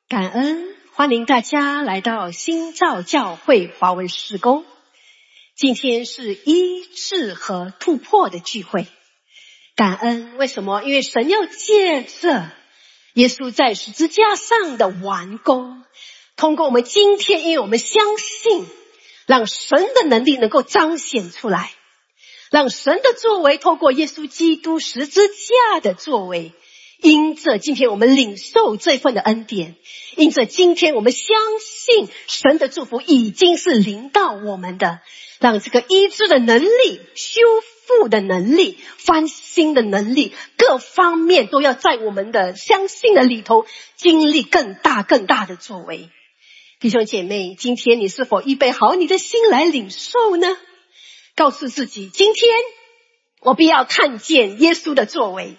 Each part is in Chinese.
感恩，欢迎大家来到新造教会华文事工。今天是医治和突破的聚会。感恩，为什么？因为神要借着耶稣在十字架上的完工，通过我们今天，因为我们相信，让神的能力能够彰显出来，让神的作为透过耶稣基督十字架的作为，因着今天我们领受这份的恩典，因着今天我们相信神的祝福已经是临到我们的，让这个医治的能力、修复的能力、翻新的能力，各方面都要在我们的相信的里头经历更大的作为。弟兄姐妹，今天你是否预备好你的心来领受呢？告诉自己，今天我必要看见耶稣的作为，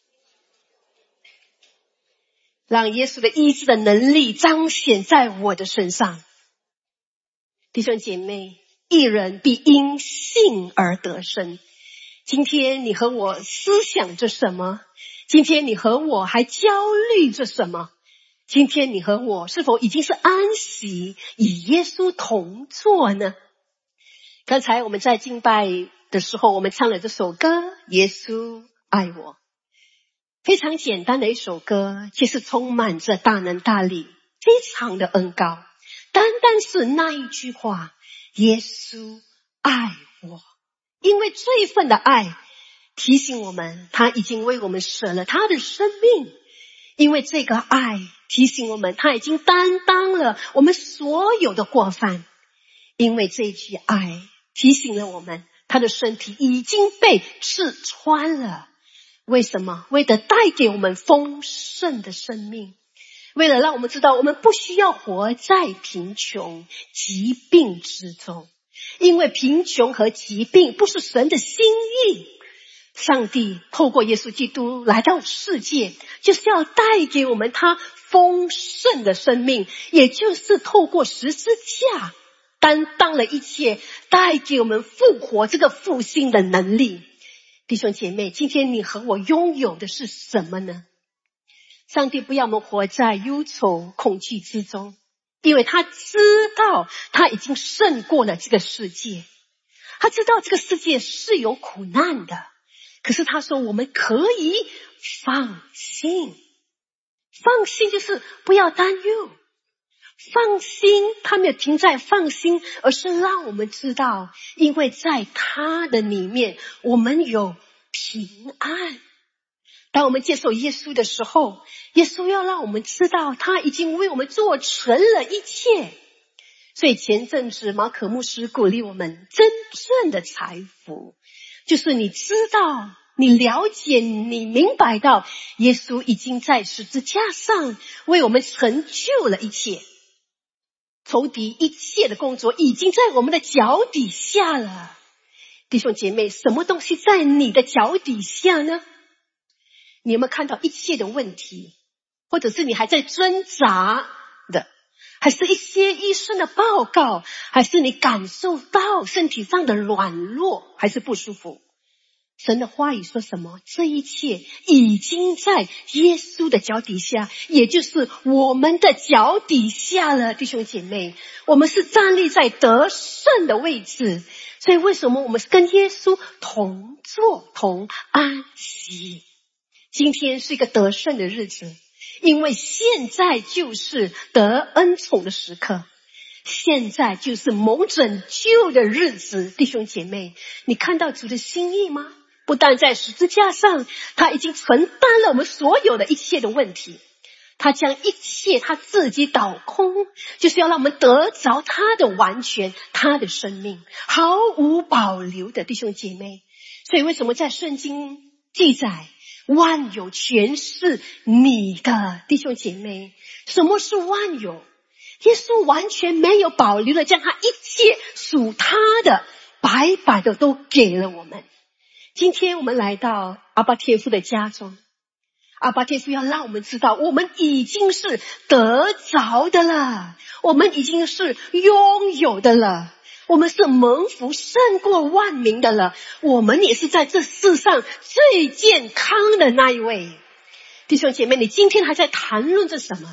让耶稣的医治的能力彰显在我的身上。弟兄姐妹，义人必因信而得生。今天你和我思想着什么？今天你和我还焦虑着什么？今天你和我是否已经是安息，与耶稣同坐呢？刚才我们在敬拜的时候，我们唱了这首歌《耶稣爱我》，非常简单的一首歌，其实充满着大能大力，非常的恩膏。单单是那一句话，耶稣爱我，因为这份的爱提醒我们，他已经为我们舍了他的生命，因为这个爱提醒我们，他已经担当了我们所有的过犯，因为这句爱提醒了我们，他的身体已经被刺穿了。为什么？为了带给我们丰盛的生命，为了让我们知道我们不需要活在贫穷疾病之中，因为贫穷和疾病不是神的心意。上帝透过耶稣基督来到世界，就是要带给我们他丰盛的生命，也就是透过十字架担当了一切，带给我们复活这个复兴的能力。弟兄姐妹，今天你和我拥有的是什么呢？上帝不要我们活在忧愁恐惧之中，因为他知道他已经胜过了这个世界，他知道这个世界是有苦难的，可是他说我们可以放心。放心就是不要担忧，放心他没有停在放心，而是让我们知道，因为在他的里面我们有平安。当我们接受耶稣的时候，耶稣要让我们知道他已经为我们做成了一切。所以前阵子马可牧师鼓励我们，真正的财富就是你知道，你了解，你明白到耶稣已经在十字架上为我们成就了一切，仇敌一切的工作已经在我们的脚底下了。弟兄姐妹，什么东西在你的脚底下呢？你有没有看到一切的问题，或者是你还在挣扎的，还是一些医生的报告，还是你感受到身体上的软弱，还是不舒服？神的话语说什么？这一切已经在耶稣的脚底下，也就是我们的脚底下了。弟兄姐妹，我们是站立在得胜的位置，所以为什么我们是跟耶稣同坐同安息？今天是一个得胜的日子，因为现在就是得恩宠的时刻，现在就是蒙拯救的日子。弟兄姐妹，你看到主的心意吗？不但在十字架上，他已经承担了我们所有的一切的问题，他将一切他自己倒空，就是要让我们得着他的完全，他的生命毫无保留的。弟兄姐妹，所以为什么在圣经记载万有全是你的？弟兄姐妹，什么是万有？耶稣完全没有保留的将他一切属他的白白的都给了我们。今天我们来到阿爸天父的家中，阿爸天父要让我们知道，我们已经是得着的了，我们已经是拥有的了，我们是蒙福胜过万民的了，我们也是在这世上最健康的那一位。弟兄姐妹，你今天还在谈论着什么？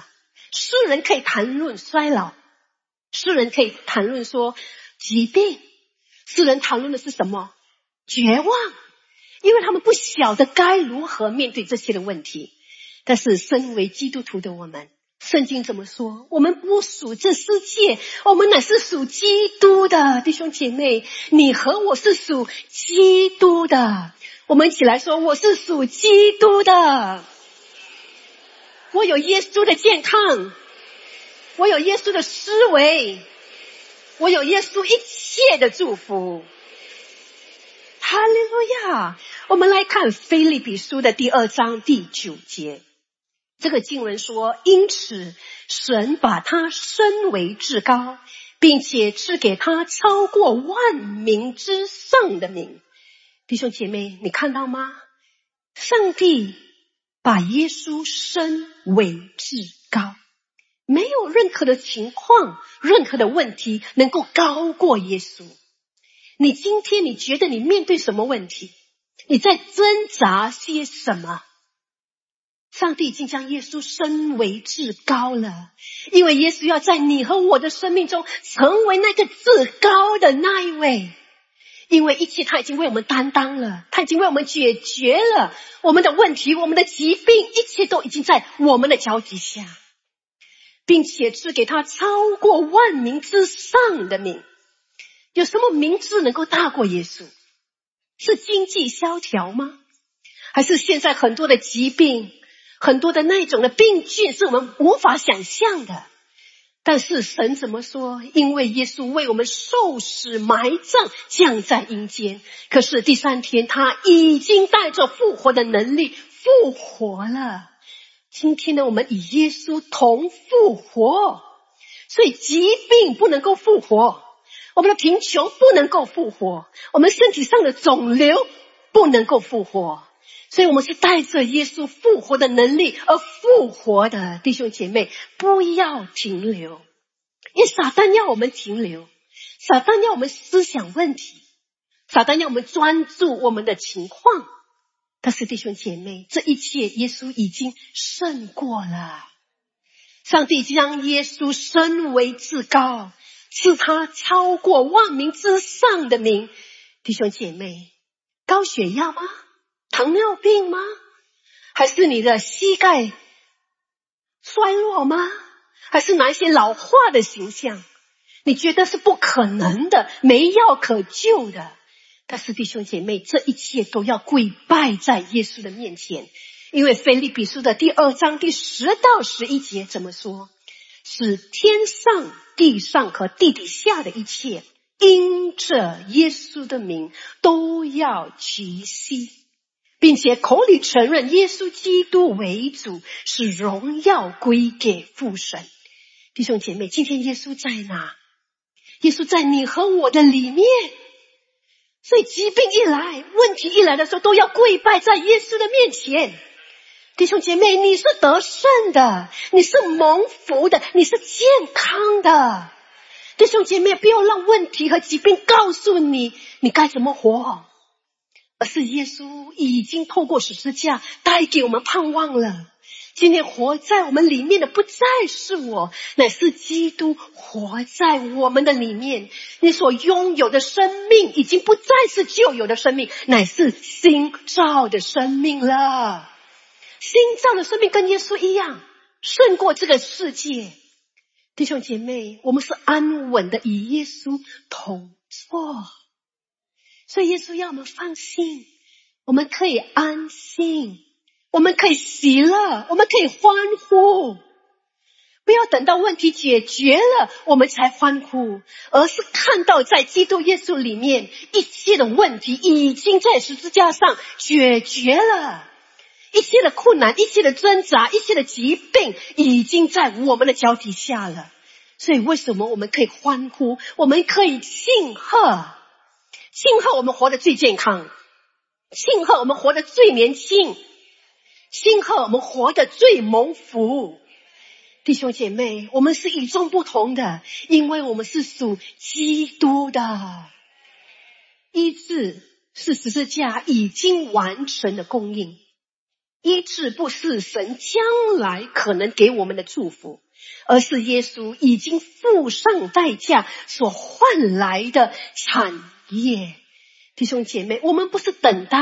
诗人可以谈论衰老，诗人可以谈论说疾病，诗人谈论的是什么？绝望，因为他们不晓得该如何面对这些的问题。但是身为基督徒的我们，圣经怎么说？我们不属这世界，我们乃是属基督的。弟兄姐妹，你和我是属基督的。我们一起来说，我是属基督的。我有耶稣的健康，我有耶稣的思维，我有耶稣一切的祝福。哈利路亚！我们来看腓立比书的第2章第9节。这个经文说，因此神把他升为至高，并且赐给他超过万名之上的名。弟兄姐妹，你看到吗？上帝把耶稣升为至高，没有任何的情况，任何的问题能够高过耶稣。你今天你觉得你面对什么问题？你在挣扎些什么？上帝已经将耶稣升为至高了，因为耶稣要在你和我的生命中成为那个至高的那一位。因为一切他已经为我们担当了，他已经为我们解决了我们的问题，我们的疾病，一切都已经在我们的脚底下，并且赐给他超过万名之上的名。有什么名字能够大过耶稣？是经济萧条吗？还是现在很多的疾病，很多的那种的病菌是我们无法想象的？但是神怎么说？因为耶稣为我们受死埋葬，降在阴间，可是第3天他已经带着复活的能力复活了。今天呢，我们与耶稣同复活，所以疾病不能够复活，我们的贫穷不能够复活，我们身体上的肿瘤不能够复活。所以我们是带着耶稣复活的能力而复活的。弟兄姐妹，不要停留，因为撒旦要我们停留，撒旦要我们思想问题，撒旦要我们专注我们的情况。但是弟兄姐妹，这一切耶稣已经胜过了。上帝将耶稣升为至高，赐他超过万名之上的名。弟兄姐妹，高血压吗？糖尿病吗？还是你的膝盖衰弱吗？还是哪一些老化的形象？你觉得是不可能的，没药可救的。但是弟兄姐妹，这一切都要跪拜在耶稣的面前。因为腓立比书的第2章第10到11节怎么说？使天上地上和地底下的一切因着耶稣的名都要屈膝，并且口里承认耶稣基督为主，使荣耀归给父神。弟兄姐妹，今天耶稣在哪？耶稣在你和我的里面。所以疾病一来，问题一来的时候，都要跪拜在耶稣的面前。弟兄姐妹，你是得胜的，你是蒙福的，你是健康的。弟兄姐妹，不要让问题和疾病告诉你你该怎么活，而是耶稣已经透过十字架带给我们盼望了。今天活在我们里面的不再是我，乃是基督活在我们的里面。你所拥有的生命已经不再是旧有的生命，乃是新造的生命了。新造的生命跟耶稣一样，胜过这个世界。弟兄姐妹，我们是安稳的与耶稣同坐，所以耶稣要我们放心，我们可以安心，我们可以喜乐，我们可以欢呼。不要等到问题解决了我们才欢呼，而是看到在基督耶稣里面一切的问题已经在十字架上解决了，一切的困难，一切的挣扎，一切的疾病已经在我们的脚底下了。所以为什么我们可以欢呼，我们可以庆贺？庆贺我们活得最健康，庆贺我们活得最年轻，庆贺我们活得最蒙福。弟兄姐妹，我们是与众不同的，因为我们是属基督的。医治是十字架已经完成的供应， 医治不是神将来可能给我们的祝福，而是耶稣已经付上代价所换来的产业。弟兄姐妹，我们不是等待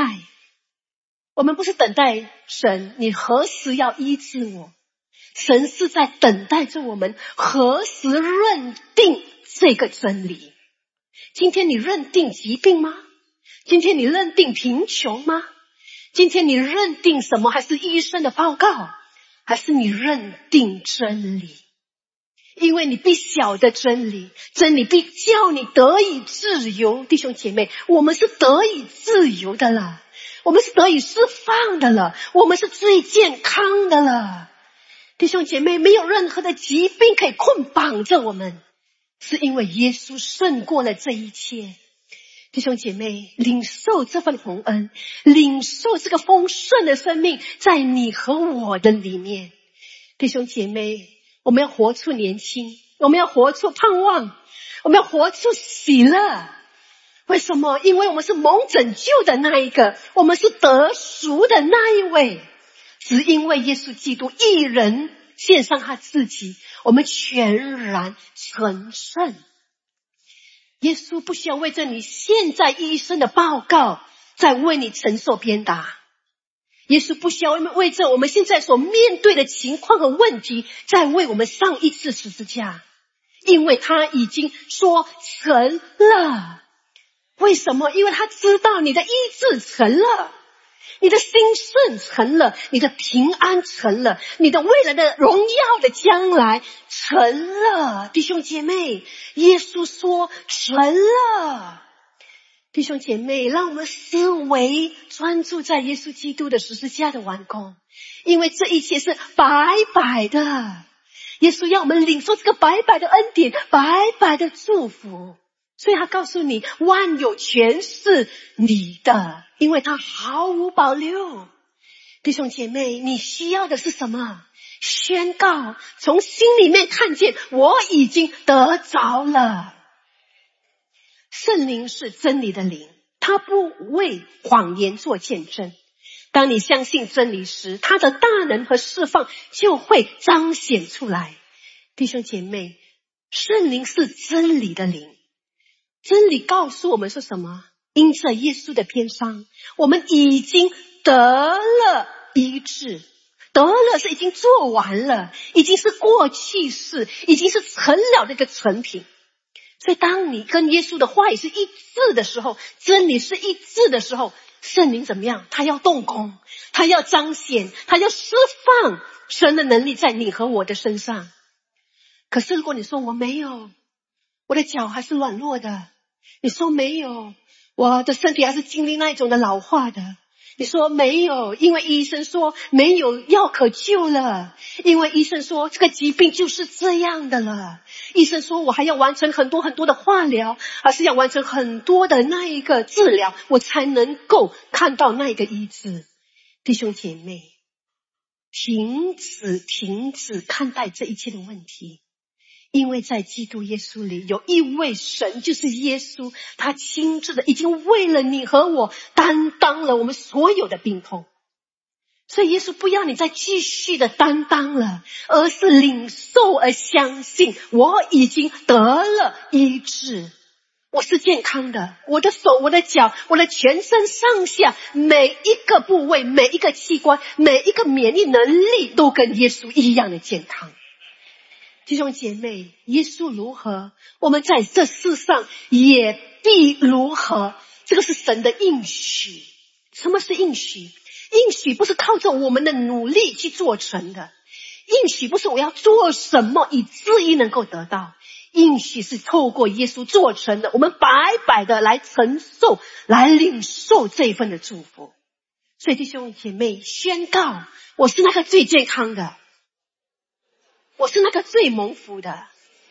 神，你何时要医治我？神是在等待着我们何时认定这个真理。今天你认定疾病吗？今天你认定贫穷吗？今天你认定什么？还是医生的报告？还是你认定真理？因为你必晓得真理，真理必叫你得以自由。弟兄姐妹，我们是得以自由的了，我们是得以释放的了，我们是最健康的了。弟兄姐妹，没有任何的疾病可以捆绑着我们，是因为耶稣胜过了这一切。弟兄姐妹，领受这份宏恩，领受这个丰盛的生命在你和我的里面。弟兄姐妹，我们要活出年轻，我们要活出盼望，我们要活出喜乐。为什么？因为我们是蒙拯救的那一个，我们是得赎的那一位。只因为耶稣基督一人献上他自己，我们全然成圣。耶稣不需要为着你现在医生的报告再为你承受鞭打，耶稣不需要为着我们现在所面对的情况和问题再为我们上一次十字架，因为他已经说成了。为什么？因为他知道你的医治成了，你的兴盛成了，你的平安成了，你的未来的荣耀的将来成了。弟兄姐妹，耶稣说成了。弟兄姐妹，让我们思维专注在耶稣基督的十字架的完工，因为这一切是白白的。耶稣要我们领受这个白白的恩典，白白的祝福。所以他告诉你，万有全是你的，因为他毫无保留。弟兄姐妹，你需要的是什么？宣告，从心里面看见我已经得着了。圣灵是真理的灵，他不为谎言做见证。当你相信真理时，他的大能和释放就会彰显出来。弟兄姐妹，圣灵是真理的灵，真理告诉我们是什么？因着耶稣的鞭伤，我们已经得了医治。得了是已经做完了，已经是过去式，已经是成了的一个成品。所以当你跟耶稣的话语是一致的时候，真理是一致的时候，圣灵怎么样？他要动工，他要彰显，他要释放神的能力在你和我的身上。可是如果你说我没有，我的脚还是软弱的，你说没有，我的身体还是经历那一种的老化的，你说没有，因为医生说没有药可救了，因为医生说这个疾病就是这样的了，医生说我还要完成很多很多的化疗，还是要完成很多的那一个治疗，我才能够看到那一个医治。弟兄姐妹，停止看待这一切的问题，因为在基督耶稣里有一位神，就是耶稣，他亲自的已经为了你和我担当了我们所有的病痛。所以耶稣不要你再继续的担当了，而是领受而相信，我已经得了医治，我是健康的，我的手，我的脚，我的全身上下每一个部位，每一个器官，每一个免疫能力都跟耶稣一样的健康。弟兄姐妹，耶稣如何，我们在这世上也必如何。这个是神的应许。什么是应许？应许不是靠着我们的努力去做成的，应许不是我要做什么以至于能够得到，应许是透过耶稣做成的，我们白白的来承受，来领受这一份的祝福。所以弟兄姐妹，宣告，我是那个最健康的，我是那个最蒙福的。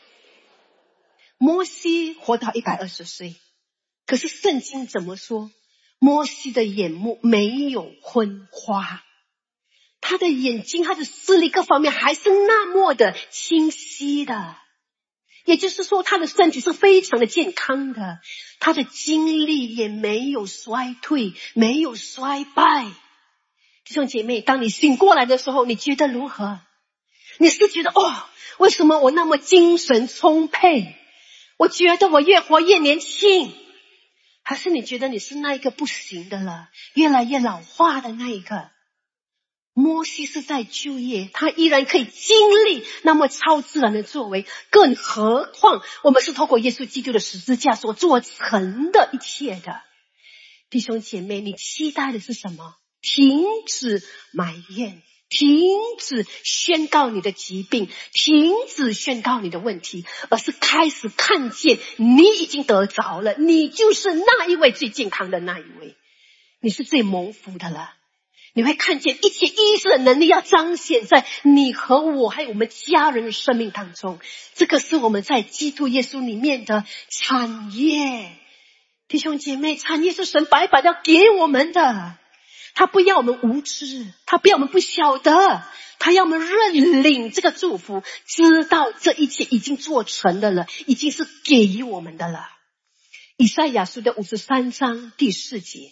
摩西活到120岁，可是圣经怎么说？摩西的眼目没有昏花，他的眼睛，他的视力各方面还是那么的清晰的。也就是说，他的身体是非常的健康的，他的精力也没有衰退，没有衰败。 弟兄姐妹，当你醒过来的时候，你觉得如何？你是觉得为什么我那么精神充沛？我觉得我越活越年轻，还是你觉得你是那一个不行的了，越来越老化的那一个？摩西是在旧业，他依然可以经历那么超自然的作为，更何况我们是透过耶稣基督的十字架所做成的一切的。弟兄姐妹，你期待的是什么？停止埋怨，停止宣告你的疾病，停止宣告你的问题，而是开始看见你已经得着了，你就是那一位最健康的那一位，你是最蒙福的了。你会看见一切医治的能力要彰显在你和我还有我们家人的生命当中，这个是我们在基督耶稣里面的产业。弟兄姐妹，产业是神白白的要给我们的，他不要我们无知，他不要我们不晓得，他要我们认领这个祝福，知道这一切已经做成的了，已经是给予我们的了。以赛亚书的53章第4节，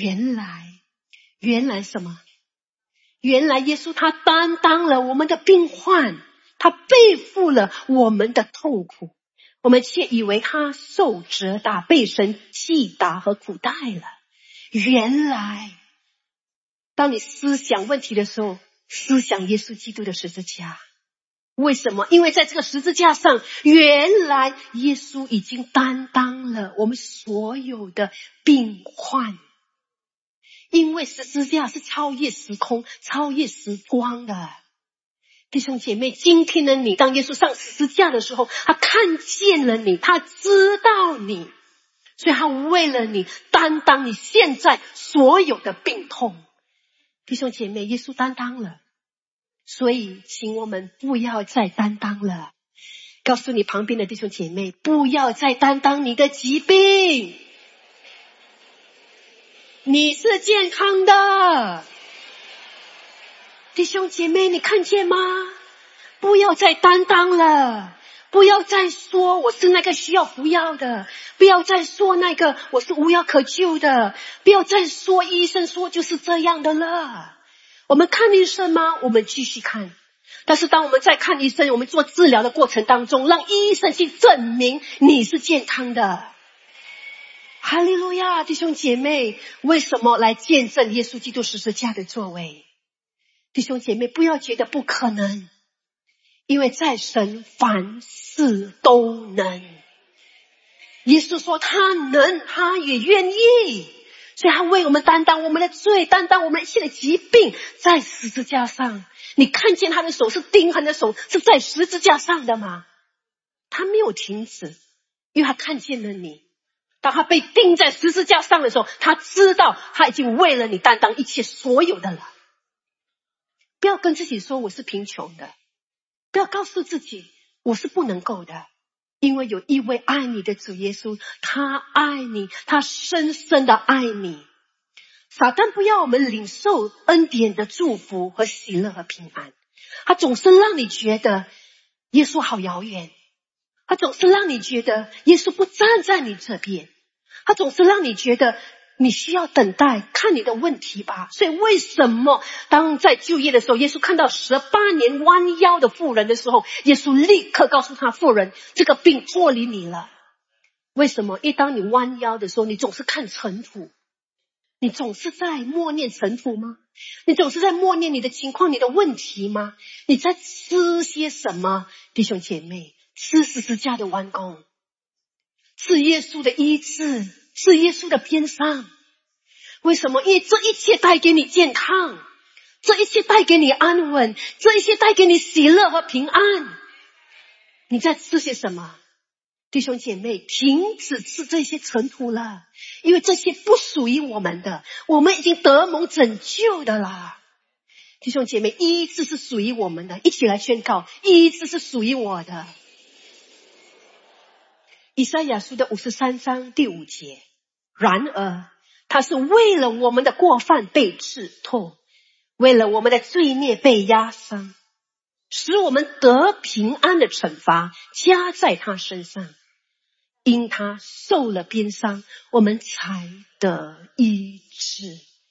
原来什么？原来耶稣他担当了我们的病患，他背负了我们的痛苦，我们却以为他受责打，被神击打和苦待了。原来当你思想问题的时候，思想耶稣基督的十字架。为什么？因为在这个十字架上，原来耶稣已经担当了我们所有的病患。因为十字架是超越时空、超越时光的。弟兄姐妹，今天的你，当耶稣上十字架的时候，他看见了你，他知道你，所以他为了你担当你现在所有的病痛。弟兄姐妹，耶稣担当了，所以请我们不要再担当了。告诉你旁边的弟兄姐妹，不要再担当你的疾病，你是健康的。弟兄姐妹，你看见吗？不要再担当了，不要再说我是那个需要服药的，不要再说那个我是无药可救的，不要再说医生说就是这样的了。我们看医生吗？我们继续看。但是当我们在看医生，我们做治疗的过程当中，让医生去证明你是健康的。哈利路亚，弟兄姐妹，为什么来见证耶稣基督十字架的作为？弟兄姐妹，不要觉得不可能，因为在神凡事都能。耶稣说他能，他也愿意，所以他为我们担当我们的罪，担当我们一切的疾病，在十字架上。你看见他的手是钉痕的手，是在十字架上的吗？他没有停止，因为他看见了你。当他被钉在十字架上的时候，他知道他已经为了你担当一切所有的了。不要跟自己说我是贫穷的，不要告诉自己我是不能够的，因为有一位爱你的主耶稣，他爱你，他深深的爱你。撒旦不要我们领受恩典的祝福和喜乐和平安，他总是让你觉得耶稣好遥远，他总是让你觉得耶稣不站在你这边，他总是让你觉得你需要等待，看你的问题吧。所以为什么当在就业的时候，耶稣看到18年弯腰的妇人的时候，耶稣立刻告诉他，妇人，这个病脱离你了。为什么？因为当你弯腰的时候，你总是看尘土，你总是在默念尘土吗？你总是在默念你的情况，你的问题吗？你在吃些什么？弟兄姐妹，吃十字架的完工，是耶稣的医治，是耶稣的鞭伤。为什么？因为这一切带给你健康，这一切带给你安稳，这一切带给你喜乐和平安。你在吃些什么？弟兄姐妹，停止吃这些尘土了，因为这些不属于我们的，我们已经得蒙拯救的啦。弟兄姐妹，医治是属于我们的，一起来宣告，医治是属于我的。以赛亚书的53章第5节，然而他是为了我们的过犯被刺痛，为了我们的罪孽被压伤，使我们得平安的惩罚加在他身上，因他受了鞭伤，我们才得医治。弟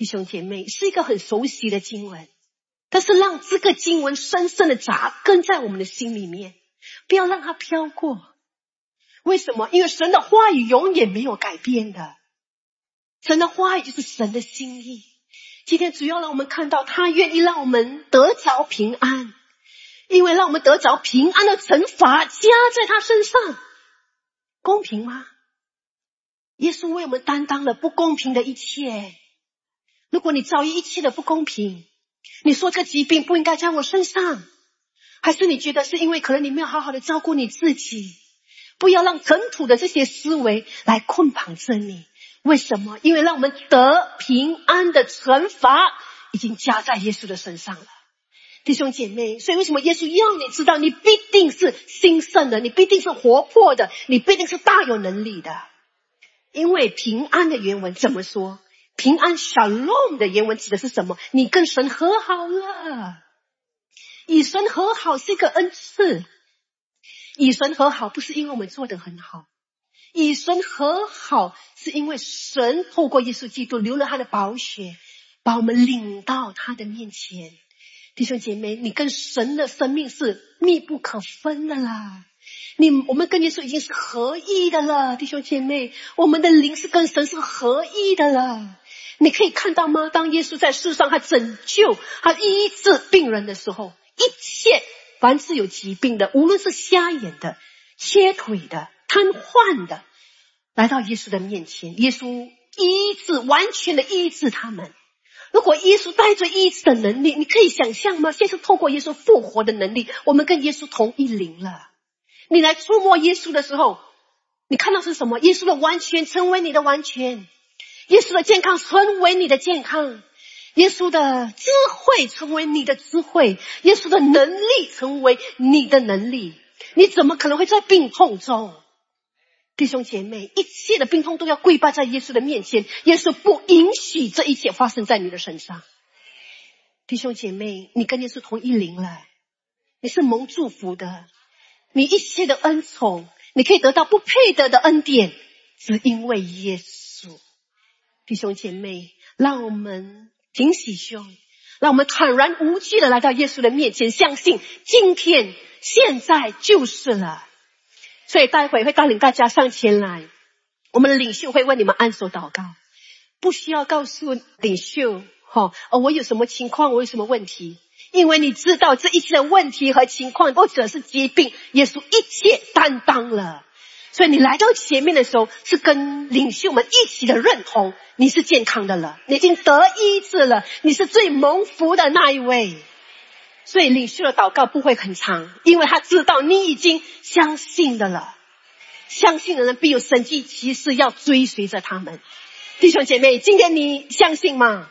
弟兄姐妹，是一个很熟悉的经文，但是让这个经文深深的扎根在我们的心里面，不要让它飘过。为什么？因为神的话语永远没有改变的，神的话语就是神的心意。今天主要让我们看到他愿意让我们得着平安，因为让我们得着平安的惩罚加在他身上。公平吗？耶稣为我们担当了不公平的一切。如果你遭遇一切的不公平，你说这个疾病不应该在我身上，还是你觉得是因为可能你没有好好的照顾你自己？不要让尘土的这些思维来捆绑着你。为什么？因为让我们得平安的惩罚已经加在耶稣的身上了。弟兄姐妹，所以为什么耶稣要你知道你必定是兴盛的，你必定是活泼的，你必定是大有能力的。因为平安的原文怎么说？平安 shalom 的原文指的是什么？你跟神和好了。与神和好是一个恩赐，与神和好不是因为我们做得很好，与神和好是因为神透过耶稣基督流了他的宝血，把我们领到他的面前。弟兄姐妹，你跟神的生命是密不可分的啦。我们跟耶稣已经是合一的了。弟兄姐妹，我们的灵是跟神是合一的了。你可以看到吗？当耶稣在世上他拯救他医治病人的时候，一切凡是有疾病的，无论是瞎眼的、切腿的、瘫痪的，来到耶稣的面前，耶稣医治，完全的医治他们。如果耶稣带着医治的能力，你可以想象吗？现在透过耶稣复活的能力，我们跟耶稣同一灵了。你来触摸耶稣的时候，你看到是什么？耶稣的完全成为你的完全，耶稣的健康成为你的健康，耶稣的智慧成为你的智慧，耶稣的能力成为你的能力。你怎么可能会在病痛中？弟兄姐妹，一切的病痛都要跪拜在耶稣的面前，耶稣不允许这一切发生在你的身上。弟兄姐妹，你跟耶稣同一灵了，你是蒙祝福的，你一切的恩宠，你可以得到不配得的恩典，只因为耶稣。弟兄姐妹，让我们挺起胸，让我们坦然无惧的来到耶稣的面前，相信今天现在就是了。所以待会会带领大家上前来，我们的领袖会为你们按手祷告，不需要告诉领袖我有什么情况，我有什么问题，因为你知道这一切的问题和情况或者是疾病，耶稣一切担当了。所以你来到前面的时候，是跟领袖们一起的认同你是健康的了，你已经得医治了，你是最蒙福的那一位。所以领袖的祷告不会很长，因为他知道你已经相信的了。相信的人必有神迹奇事要追随着他们。弟兄姐妹，今天你相信吗？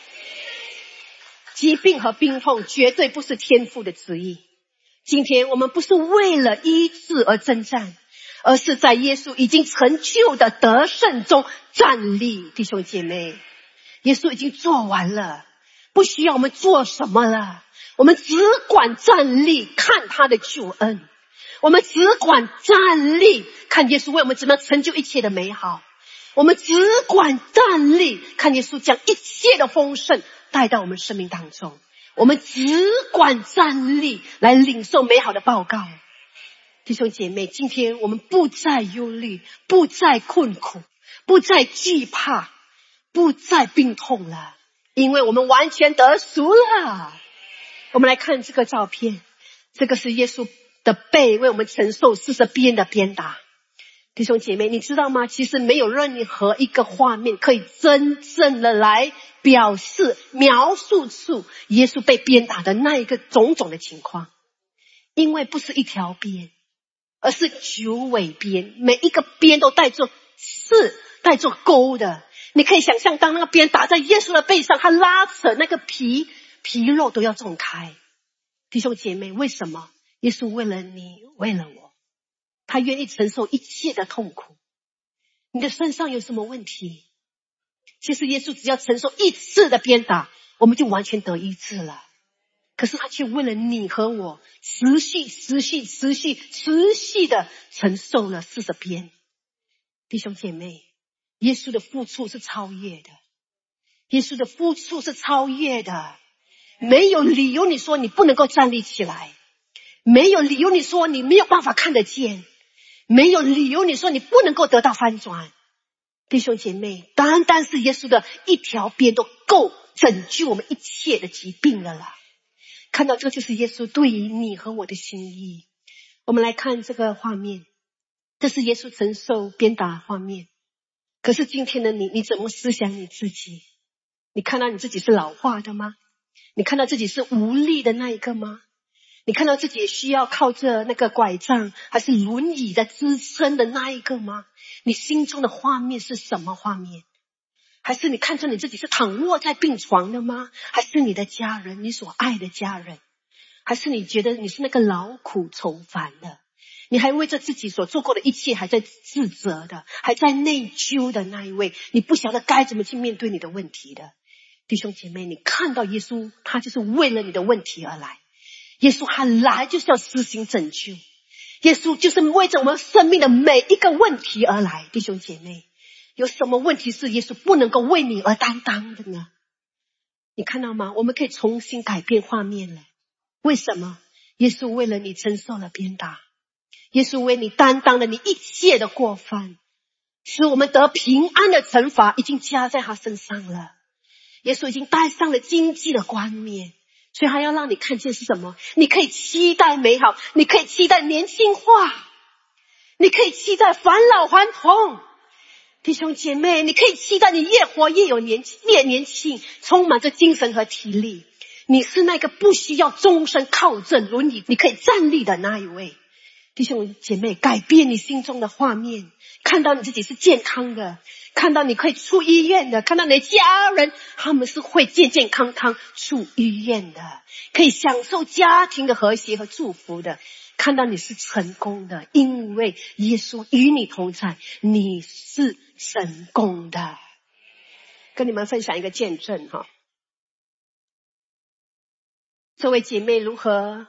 疾病和病痛绝对不是天父的旨意。今天我们不是为了医治而征战，而是在耶稣已经成就的得胜中站立。弟兄姐妹，耶稣已经做完了，不需要我们做什么了，我们只管站立看他的救恩，我们只管站立看耶稣为我们怎么样成就一切的美好，我们只管站立看耶稣将一切的丰盛带到我们生命当中，我们只管站立来领受美好的报告。弟兄姐妹，今天我们不再忧虑，不再困苦，不再惧怕，不再病痛了，因为我们完全得赎了。我们来看这个照片，这个是耶稣的背为我们承受40鞭的鞭打。弟兄姐妹，你知道吗？其实没有任何一个画面可以真正的来表示描述出耶稣被鞭打的那一个种种的情况，因为不是一条鞭，而是9尾鞭，每一个鞭都带着刺，带着钩的。你可以想象，当那个鞭打在耶稣的背上，他拉扯那个皮肉都要撞开。弟兄姐妹，为什么？耶稣为了你，为了我，他愿意承受一切的痛苦。你的身上有什么问题？其实耶稣只要承受一次的鞭打，我们就完全得医治了。可是他却为了你和我持续的承受了40鞭。弟兄姐妹，耶稣的付出是超越的， 耶稣的付出是超越的，没有理由你说你不能够站立起来，没有理由你说你没有办法看得见，没有理由你说你不能够得到翻转。弟兄姐妹，单单是耶稣的一条鞭都够拯救我们一切的疾病了啦。看到这就是耶稣对于你和我的心意。我们来看这个画面，这是耶稣承受鞭打画面。可是今天的你怎么思想你自己？你看到你自己是老化的吗？你看到自己是无力的那一个吗？你看到自己需要靠着那个拐杖还是轮椅的支撑的那一个吗？你心中的画面是什么画面？还是你看着你自己是躺卧在病床的吗？还是你的家人，你所爱的家人？还是你觉得你是那个劳苦愁烦的？你还为着自己所做过的一切还在自责的，还在内疚的那一位，你不晓得该怎么去面对你的问题的。弟兄姐妹，你看到耶稣，他就是为了你的问题而来。耶稣他来就是要施行拯救，耶稣就是为着我们生命的每一个问题而来。弟兄姐妹，有什么问题是耶稣不能够为你而担当的呢？你看到吗？我们可以重新改变画面了。为什么？耶稣为了你承受了鞭打，耶稣为你担当了你一切的过犯，使我们得平安的惩罚已经加在他身上了。耶稣已经戴上了荆棘的冠冕，所以他要让你看见是什么？你可以期待美好，你可以期待年轻化，你可以期待返老还童。弟兄姐妹，你可以期待你越活越有年轻，充满着精神和体力。你是那个不需要终身靠着轮椅，你可以站立的那一位。弟兄姐妹，改变你心中的画面，看到你自己是健康的，看到你可以出医院的，看到你的家人他们是会健健康康出医院的，可以享受家庭的和谐和祝福的，看到你是成功的，因为耶稣与你同在，你是成功的。跟你们分享一个见证哈，这位姐妹如何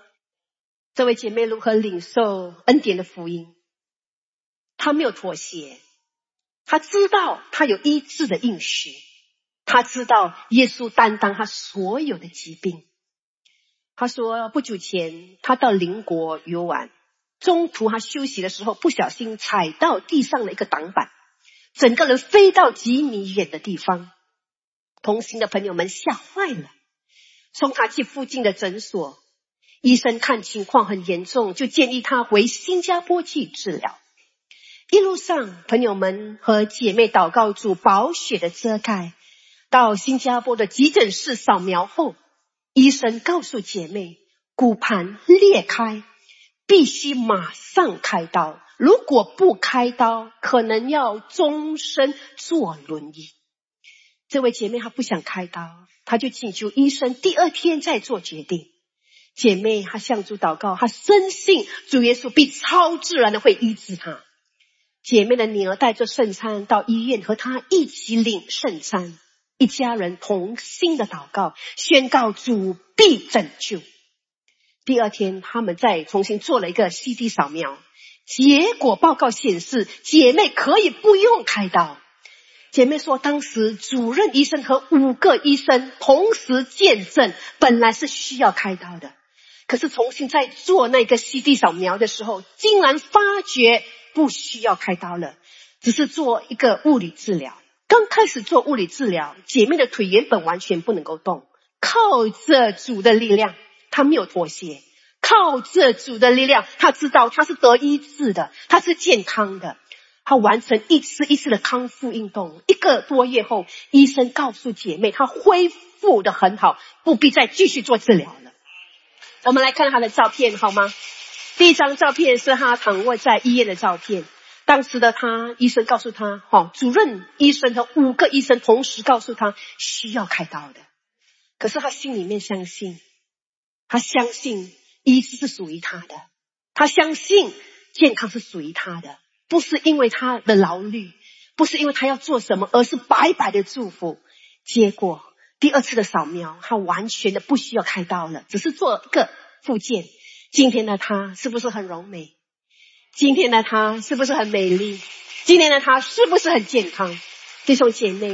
领受恩典的福音？她没有妥协，她知道她有医治的应许，她知道耶稣担当她所有的疾病。她说不久前她到邻国游玩，中途她休息的时候不小心踩到地上的一个挡板，整个人飞到几米远的地方。同行的朋友们吓坏了，送她去附近的诊所，医生看情况很严重，就建议她回新加坡去治疗。一路上朋友们和姐妹祷告主宝血的遮盖，到新加坡的急诊室扫描后，医生告诉姐妹骨盘裂开，必须马上开刀，如果不开刀可能要终身坐轮椅。这位姐妹她不想开刀，她就请求医生第二天再做决定。姐妹她向主祷告，她深信主耶稣必超自然的会医治她。姐妹的女儿带着圣餐到医院和她一起领圣餐，一家人同心的祷告，宣告主必拯救。第二天他们再重新做了一个 CT 扫描，结果报告显示姐妹可以不用开刀。姐妹说当时主任医生和5个医生同时见证，本来是需要开刀的，可是重新在做那个 CT 扫描的时候，竟然发觉不需要开刀了，只是做一个物理治疗。刚开始做物理治疗，姐妹的腿原本完全不能够动，靠着主的力量，她没有妥协，靠着主的力量，她知道她是得医治的，她是健康的，她完成一次一次的康复运动。1个多月后，医生告诉姐妹她恢复得很好，不必再继续做治疗了。我们来看她的照片好吗？第一张照片是她躺卧在医院的照片，当时的她，医生告诉她，主任医生和5个医生同时告诉她需要开刀的。可是她心里面相信，她相信医治是属于她的，她相信健康是属于她的，不是因为她的劳力，不是因为她要做什么，而是白白的祝福。结果第2次的扫描，她完全的不需要开刀了，只是做一个复健。今天的她是不是很柔美？今天的她是不是很美丽？今天的她是不是很健康？弟兄姐妹，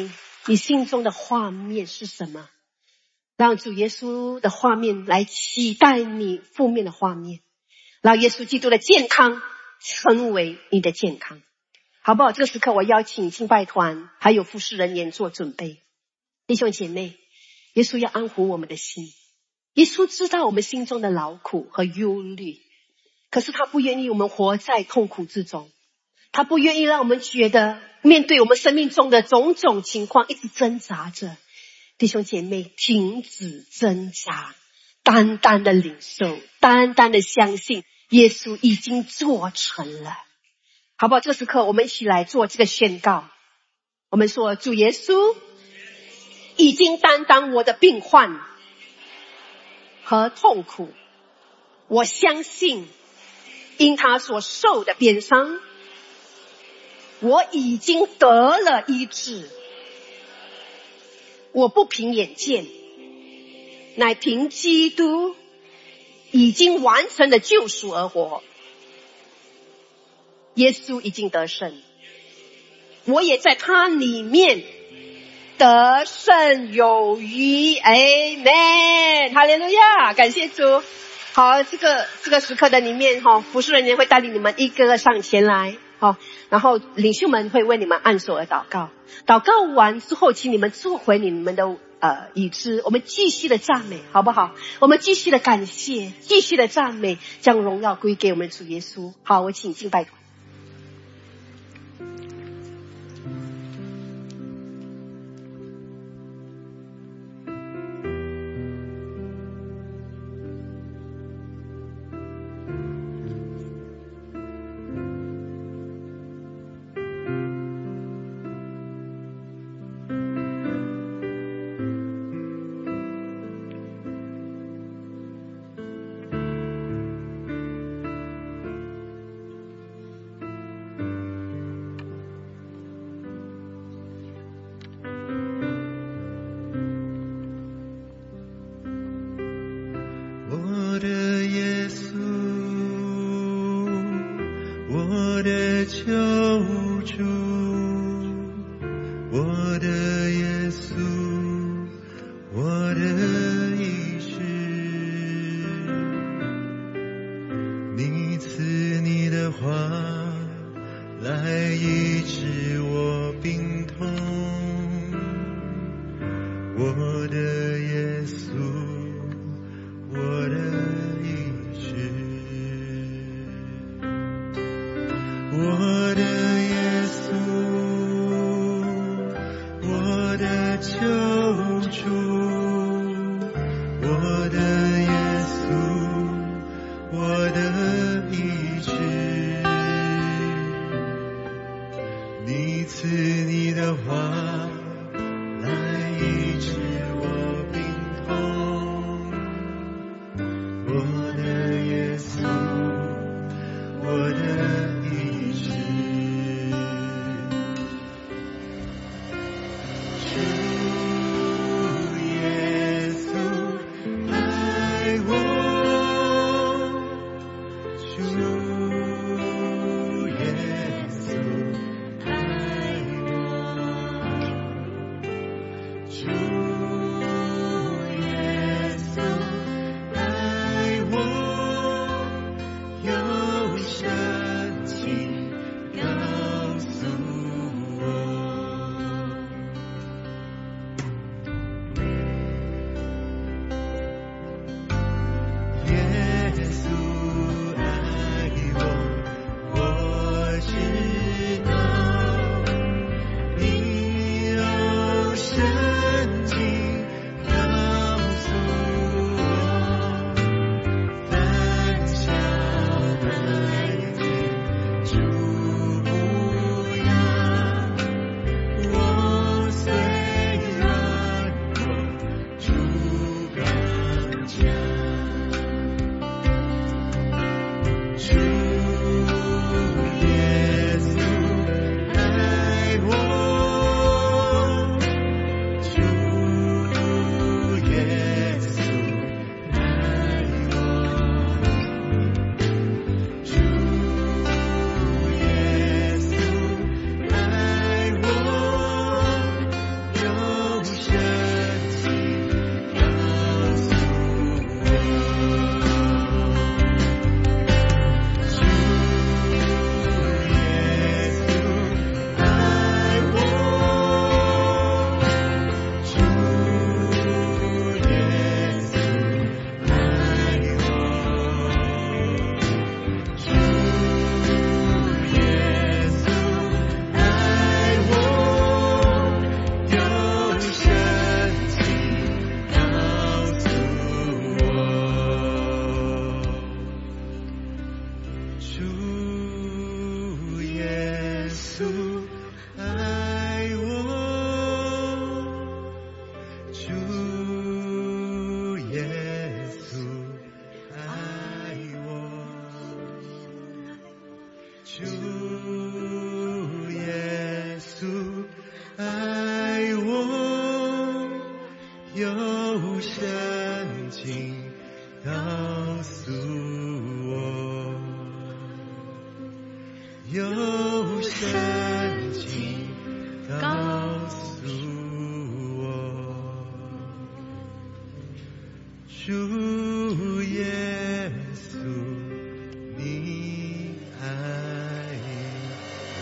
你心中的画面是什么？让主耶稣的画面来取代你负面的画面，让耶稣基督的健康成为你的健康，好不好？这个时刻我邀请敬拜团还有服侍人员做准备。弟兄姐妹，耶稣要安抚我们的心，耶稣知道我们心中的劳苦和忧虑，可是他不愿意我们活在痛苦之中，他不愿意让我们觉得面对我们生命中的种种情况一直挣扎着。弟兄姐妹，停止挣扎，单单的领受，单单的相信耶稣已经做成了，好不好？这个时刻我们一起来做这个宣告。我们说，主耶稣已经担当我的病患和痛苦，我相信因他所受的鞭伤，我已经得了医治。我不凭眼见，乃凭基督已经完成的救赎而活。耶稣已经得胜，我也在他里面得胜有余。 Amen， 哈利路亚，感谢主。好，这个时刻的里面服侍人员会带领你们一个个上前来，然后领袖们会为你们按手而祷告。祷告完之后，请你们坐回你们的椅子，我们继续的赞美，好不好？我们继续的感谢，继续的赞美，将荣耀归给我们主耶稣。好，我请敬拜团。 耶稣爱我。 主耶稣爱我，主耶稣爱我，主耶稣爱我，有圣经告诉我，有圣经告诉我，主耶稣你爱我。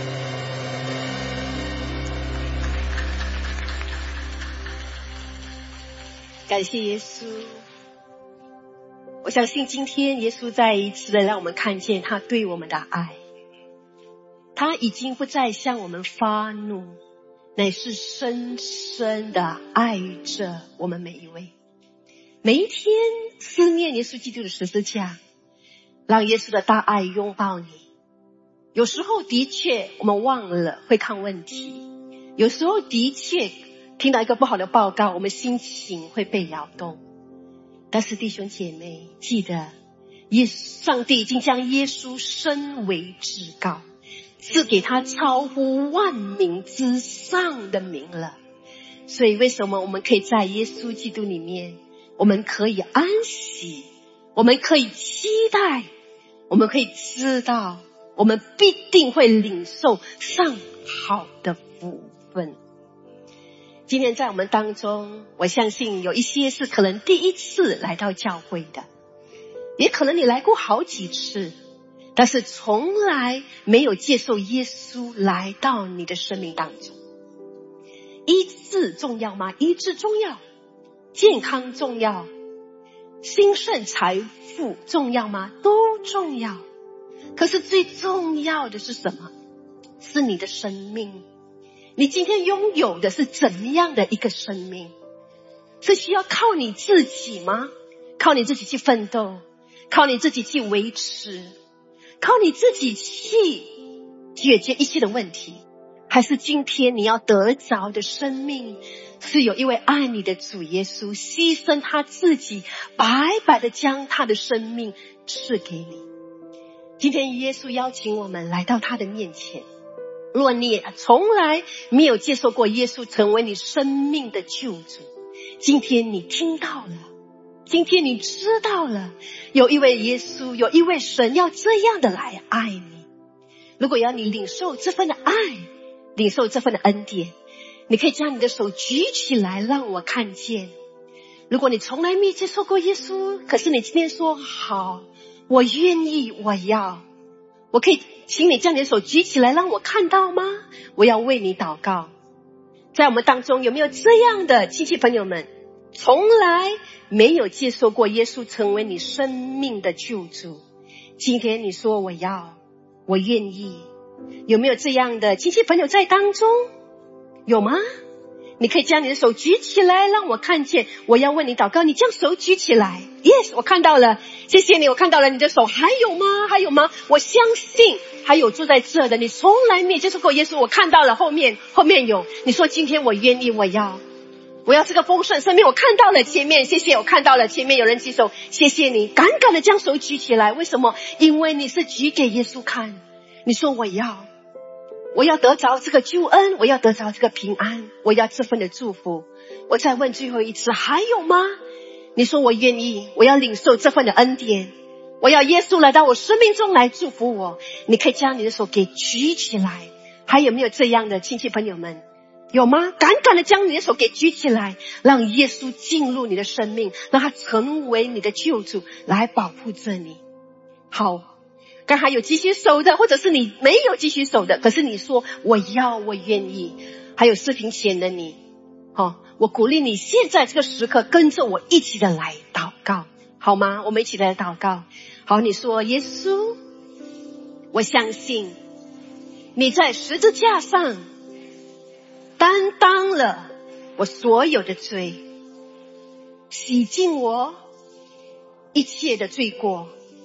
感谢耶稣。我相信今天耶稣再一次的让我们看见他对我们的爱，他已经不再向我们发怒，乃是深深的爱着我们每一位。每一天思念耶稣基督的十字架，让耶稣的大爱拥抱你。有时候的确我们忘了会看问题，有时候的确听到一个不好的报告，我们心情会被摇动。但是弟兄姐妹记得，上帝已经将耶稣升为至高，赐给他超乎万名之上的名了。所以为什么我们可以在耶稣基督里面，我们可以安息，我们可以期待，我们可以知道，我们必定会领受上好的福分。今天在我们当中，我相信有一些是可能第一次来到教会的，也可能你来过好几次，但是从来没有接受耶稣来到你的生命当中。医治重要吗？医治重要。健康重要。兴盛财富重要吗？都重要。可是最重要的是什么？是你的生命。你今天拥有的是怎样的一个生命？是需要靠你自己吗？靠你自己去奋斗，靠你自己去维持，靠你自己去解决一切的问题，还是今天你要得着的生命是有一位爱你的主耶稣牺牲他自己，白白的将他的生命赐给你。今天耶稣邀请我们来到他的面前，如果你从来没有接受过耶稣成为你生命的救主，今天你听到了，今天你知道了，有一位耶稣，有一位神要这样的来爱你。如果要你领受这份的爱，领受这份的恩典，你可以将你的手举起来让我看见。如果你从来没接受过耶稣，可是你今天说好，我愿意，我要，我可以请你将你的手举起来让我看到吗？我要为你祷告。在我们当中有没有这样的亲戚朋友们，从来没有接受过耶稣成为你生命的救主？今天你说我要，我愿意，有没有这样的亲戚朋友在当中？有吗？你可以将你的手举起来让我看见，我要为你祷告。你将手举起来。 Yes， 我看到了，谢谢你，我看到了你的手。还有吗？还有吗？我相信还有住在这的，你从来没有接触过耶稣，我看到了，后面有。你说今天我愿意，我要这个丰盛生命，我看到了前面，谢谢，我看到了前面有人举手，谢谢你，敢敢的将手举起来。为什么？因为你是举给耶稣看。你说我要得着这个救恩，我要得着这个平安，我要这份的祝福。我再问最后一次，还有吗？你说我愿意，我要领受这份的恩典，我要耶稣来到我生命中来祝福我。你可以将你的手给举起来。还有没有这样的亲戚朋友们？有吗？敢敢的将你的手给举起来，让耶稣进入你的生命，让他成为你的救主，来保护着你。好，刚才有举起手的，或者是你没有举起手的，可是你说我要，我愿意。还有视频前的你，我鼓励你现在这个时刻跟着我一起的来祷告，好吗？我们一起来祷告。好，你说耶稣，我相信你在十字架上担当了我所有的罪，洗净我一切的罪过，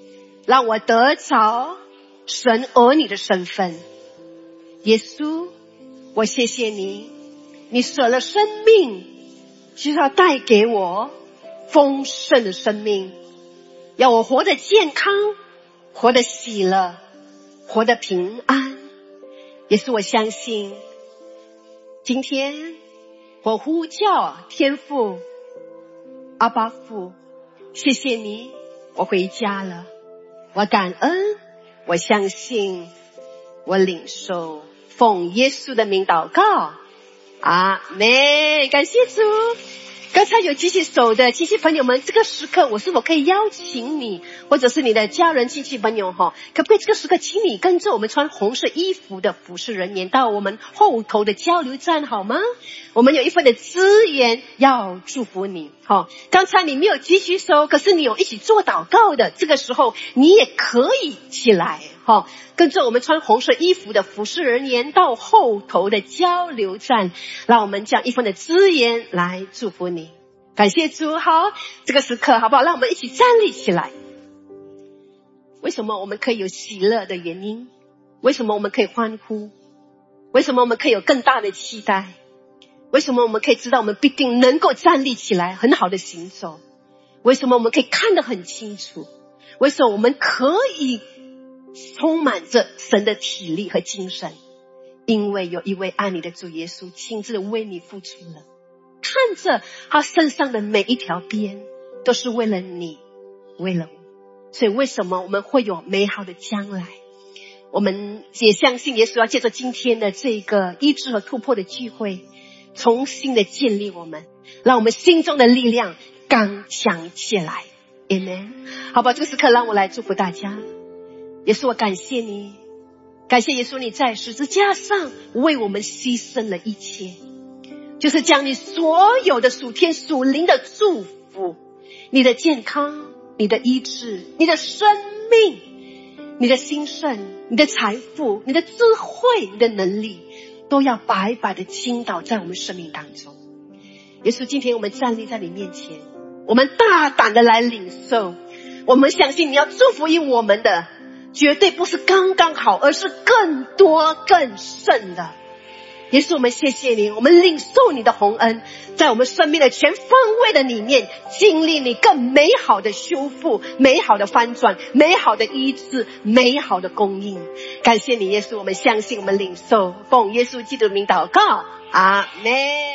让我得着神儿女的身份。耶稣，我谢谢你，你舍了生命，就是要带给我丰盛的生命，要我活得健康，活得喜乐，活得平安。也是我相信，今天我呼叫天父，阿爸父，谢谢你，我回家了，我感恩，我相信，我领受，奉耶稣的名祷告，阿们。感谢主。刚才有举起手的亲戚朋友们，这个时刻我是否可以邀请你，或者是你的家人亲戚朋友可不可以这个时刻请你跟着我们穿红色衣服的服侍人员到我们后头的交流站好吗？我们有一份的资源要祝福你。刚才你没有举起手，可是你有一起做祷告的，这个时候你也可以起来跟着我们穿红色衣服的服侍人员到后头的交流站，让我们将一份的资源来祝福你。感谢主。好，这个时刻好不好？让我们一起站立起来。为什么我们可以有喜乐的原因？为什么我们可以欢呼？为什么我们可以有更大的期待？为什么我们可以知道我们必定能够站立起来很好的行走？为什么我们可以看得很清楚？为什么我们可以充满着神的体力和精神？因为有一位爱你的主耶稣亲自为你付出了，看着他身上的每一条鞭都是为了你，为了我。所以为什么我们会有美好的将来？我们也相信耶稣要借着今天的这个医治和突破的聚会，重新的建立我们，让我们心中的力量刚强起来。 Amen。 好吧，这个时刻让我来祝福大家。耶稣，我感谢你，感谢耶稣你在十字架上为我们牺牲了一切，就是将你所有的属天属灵的祝福，你的健康，你的医治，你的生命，你的兴盛，你的财富，你的智慧，你的能力，都要白白的倾倒在我们生命当中。耶稣，今天我们站立在你面前，我们大胆的来领受，我们相信你要祝福于我们的绝对不是刚刚好，而是更多更甚的。耶稣，我们谢谢你，我们领受你的宏恩，在我们生命的全方位的里面经历你更美好的修复，美好的翻转，美好的医治，美好的供应。感谢你耶稣，我们相信，我们领受，奉耶稣基督的名祷告，阿们。